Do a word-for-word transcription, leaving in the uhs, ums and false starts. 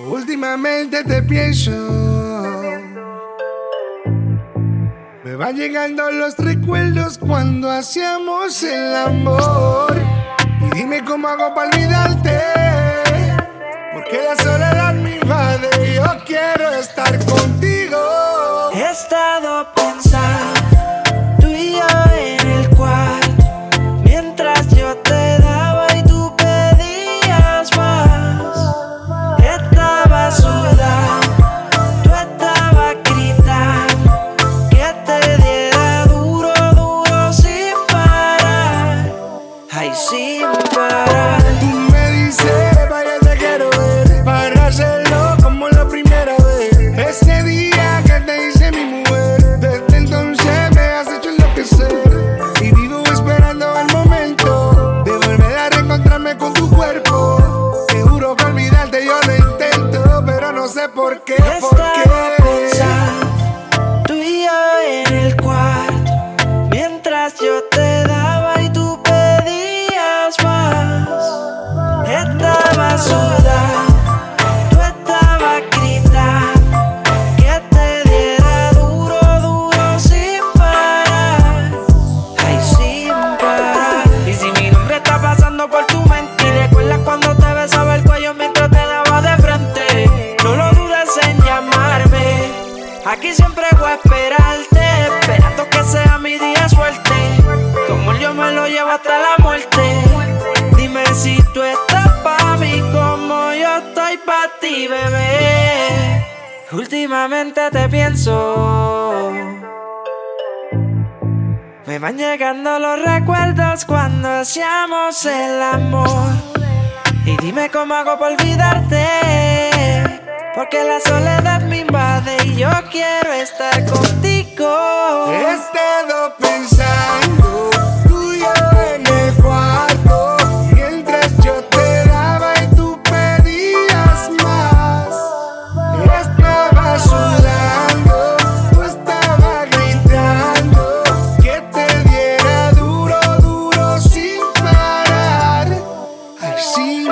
Últimamente te pienso, me van llegando los recuerdos cuando hacíamos el amor. Y dime cómo hago para olvidarte, porque la soledad me invade y yo quiero estar contigo. He estado pensando, tú y yo en el cuarto, mientras yo te daba y tú pedías más. Estaba sudando, tú estabas gritando, que te diera duro, duro sin parar. Ay, sin parar. Tú me dices, vaya te quiero ver, para hacerlo como la primera vez. Ese día que te hice mi mujer, desde entonces me has hecho enloquecer. Y vivo esperando el momento de volver a reencontrarme con tu cuerpo. Te juro que olvidarte yo lo intento, pero no sé por qué, por Estaba qué. pensando, tú y yo en el cuarto, mientras yo te daba y tú pedías más. Estaba sudando, tú estabas gritando, que te diera duro, duro sin parar. Ay, sin parar. Y si mi nombre está pasando por tu mente, y recuerdas cuando te besaba el cuello mientras te daba de frente, no lo dudes en llamarme. Aquí siempre voy a esperarte, esperando que sea mi día de suerte. Como yo me lo llevo hasta la muerte. Dime si tú estás pa' mí como yo estoy pa' ti, bebé. Últimamente te pienso, me van llegando los recuerdos cuando hacíamos el amor. Y dime cómo hago para olvidarte, porque la soledad me invade y yo quiero estar contigo. He estado pensando, tú y yo en el cuarto, mientras yo te daba y tú pedías más. Estaba sudando, tú estabas gritando, que te diera duro, duro sin parar. Ay, sin